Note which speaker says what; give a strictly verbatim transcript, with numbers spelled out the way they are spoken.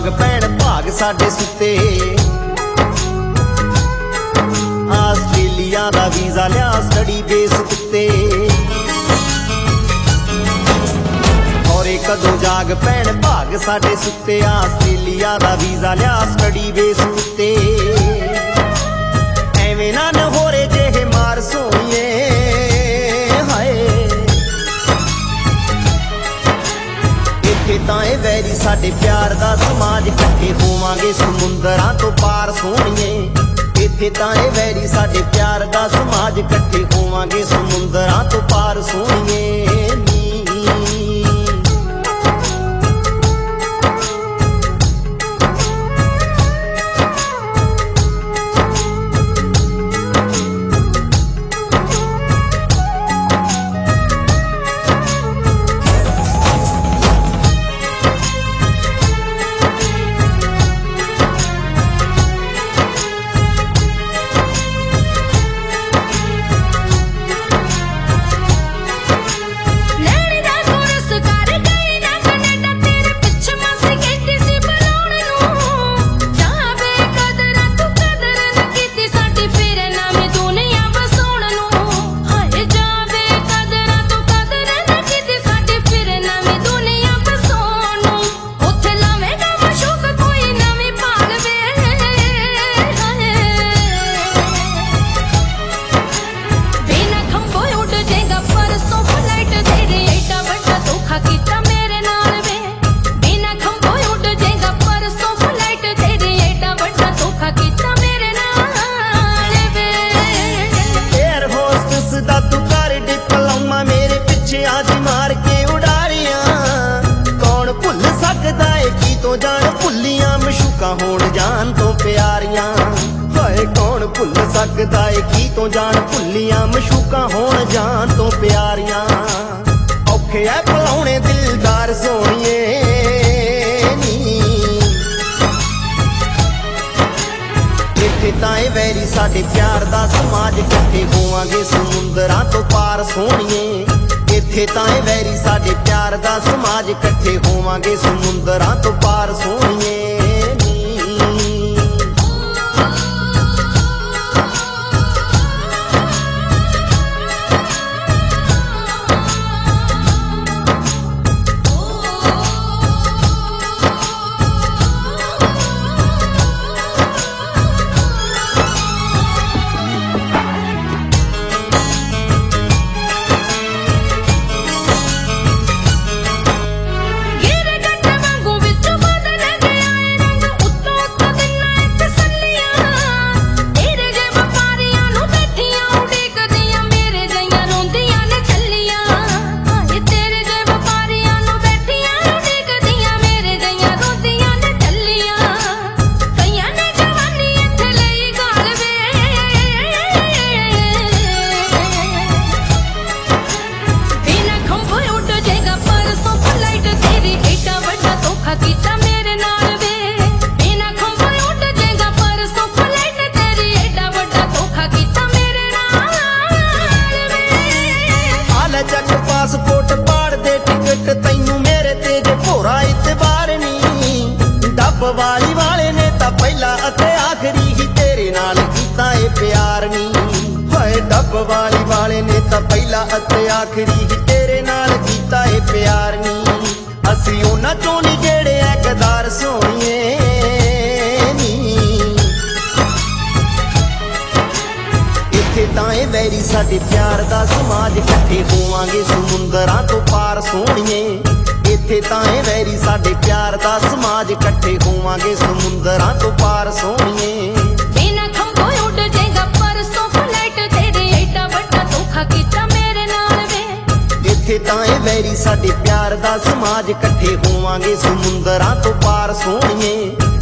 Speaker 1: ਜਾਗ ਪੈਣ ਭਾਗ ਸਾਡੇ ਸੁੱਤੇ। ਆਸਟ੍ਰੇਲੀਆ ਦਾ ਵੀਜ਼ਾ ਲਿਆ ਸਟੱਡੀ ਬੇਸ ਉੱਤੇ। ਹੋਰੇ ਕਦੋਂ ਜਾਗ ਪੈਣ ਭਾਗ ਸਾਡੇ ਸੁੱਤੇ। ਆਸਟ੍ਰੇਲੀਆ ਦਾ ਵੀਜ਼ਾ ਲਿਆ ਸਟੱਡੀ ਬੇਸ ਉੱਤੇ। ਐਵੇਂ ਨਾ ਹੋਰੇ ਜਿਹੇ ਮਾਰ ਸੋਈਏ ਹਾਏ। ਇੱਥੇ ਤਾਂ ਇਹ ਵੈਰੀ ਸਾਡੇ ਪਿਆਰ ਦਾ ਸਮਾਜ, ਇਕੱਠੇ ਹੋਵਾਂਗੇ ਸਮੁੰਦਰਾਂ ਤੋਂ ਪਾਰ ਸੋਹਣੀਏ। ਇੱਥੇ ਤਾਂ ਇਹ ਵੈਰੀ ਸਾਡੇ ਪਿਆਰ ਦਾ ਸਮਾਜ, ਇਕੱਠੇ ਹੋਵਾਂਗੇ ਸਮੁੰਦਰਾਂ ਤੋਂ ਪਾਰ ਸੋਹਣੀਏ। ਹੋਣ ਜਾਣ ਤੋਂ ਪਿਆਰੀਆਂ ਹਾਏ, ਕੌਣ ਭੁੱਲ ਸਕਦਾ ਏ ਕੀ ਤੋਂ ਜਾਣ ਭੁੱਲੀਆਂ ਮਸ਼ੂਕਾਂ ਹੋਣ ਜਾਣ ਤੋਂ ਪਿਆਰੀਆਂ। ਔਖੇ ਐ ਭੁਲਾਉਣੇ ਦਿਲਦਾਰ ਸੋਹਣੀਏ ਨੀ। ਇੱਥੇ ਤਾਂ ਇਹ ਵੈਰੀ ਸਾਡੇ ਪਿਆਰ ਦਾ ਸਮਾਜ, ਇਕੱਠੇ ਹੋਵਾਂਗੇ ਸਮੁੰਦਰਾਂ ਤੋਂ ਪਾਰ ਸੋਹਣੀਏ। ਇੱਥੇ ਤਾਂ ਇਹ ਵੈਰੀ ਸਾਡੇ ਪਿਆਰ ਦਾ ਸਮਾਜ, ਇਕੱਠੇ ਹੋਵਾਂਗੇ ਸਮੁੰਦਰਾਂ ਤੋਂ ਪਾਰ ਸੋਹਣੀਏ। ਪਾਸਪੋਰਟ ਪਾੜ ਦੇ ਟਿਕਟ ਤੈਨੂੰ ਮੇਰੇ ਤੇ ਜੇ ਭੋਰਾ ਇਤਬਾਰ ਨੀ। ਡੱਬ ਵਾਲੀ ਵਾਲੇ ਨੇ ਤਾਂ ਪਹਿਲਾ ਅਤੇ ਆਖਰੀ ਹੀ ਤੇਰੇ ਨਾਲ ਕੀਤਾ ਏ ਪਿਆਰ ਨੀ। ਹਾਏ ਡੱਬ ਵਾਲੀ ਵਾਲੇ ਨੇ ਤਾਂ ਪਹਿਲਾ ਅਤੇ ਆਖਰੀ ਹੀ ਤੇਰੇ ਨਾਲ ਕੀਤਾ ਏ ਪਿਆਰ ਨੀ। ਅਸੀਂ ਉਹਨਾਂ ਚੋਂ ਨੀ ਜਿਹੜੇ ਐ ਗਦਾਰ ਸੋਹਣੀਏ ਨੀ। ਇੱਥੇ ਤਾਂ ਇਹ ਵੈਰੀ ਸਾਡੇ ਪਿਆਰ ਦਾ ਸਮਾਜ, ਇਕੱਠੇ ਹੋਵਾਂਗੇ ਸਮੁੰਦਰਾਂ ਤੋਂ ਪਾਰ ਸੋਹਣੀਏ। ਇੱਥੇ ਤਾਂ ਇਹ ਵੈਰੀ ਸਾਡੇ ਪਿਆਰ ਦਾ ਸਮਾਜ, ਇਕੱਠੇ ਹੋਵਾਂਗੇ ਸਮੁੰਦਰਾਂ ਤੋਂ ਪਾਰ ਸੋਹਣੀਏ।
Speaker 2: ਬਿਨਾਂ ਖੰਭੋਂ ਉੱਡ ਜਾਏਗਾ ਪਰਸੋਂ ਫਲਾਈਟ ਤੇਰੇ, ਐਡਾ ਵੱਡਾ ਧੋਖਾ ਕੀਤਾ ਮੇਰੇ ਨਾਲ ਵੇ।
Speaker 1: ਇੱਥੇ ਤਾਂ ਇਹ ਵੈਰੀ ਸਾਡੇ ਪਿਆਰ ਦਾ ਸਮਾਜ, ਇਕੱਠੇ ਹੋਵਾਂਗੇ ਸਮੁੰਦਰਾਂ ਤੋਂ ਪਾਰ ਸੋਹਣੀਏ।